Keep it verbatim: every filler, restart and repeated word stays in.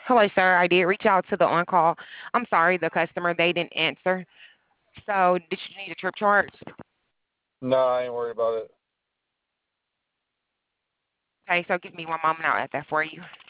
Hello, sir. I did reach out to the on-call. I'm sorry, the customer, they didn't answer. So, did you need a trip charge? No, I ain't worried about it. Okay, so give me one moment. I'll add that for you.